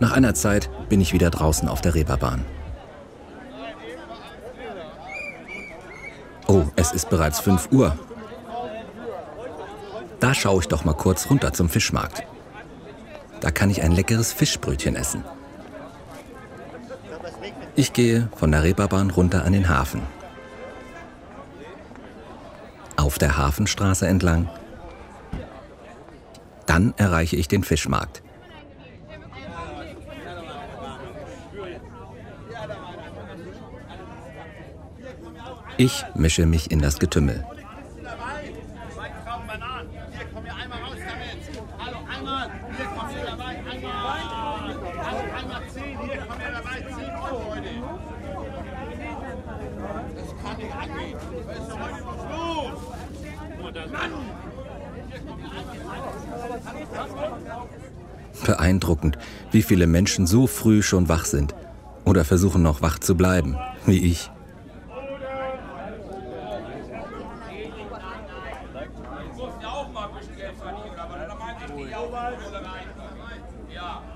Nach einer Zeit bin ich wieder draußen auf der Reeperbahn. Oh, es ist bereits 5 Uhr. Da schaue ich doch mal kurz runter zum Fischmarkt. Da kann ich ein leckeres Fischbrötchen essen. Ich gehe von der Reeperbahn runter an den Hafen. Auf der Hafenstraße entlang. Dann erreiche ich den Fischmarkt. Ich mische mich in das Getümmel. Beeindruckend, wie viele Menschen so früh schon wach sind oder versuchen noch wach zu bleiben, wie ich. Ja.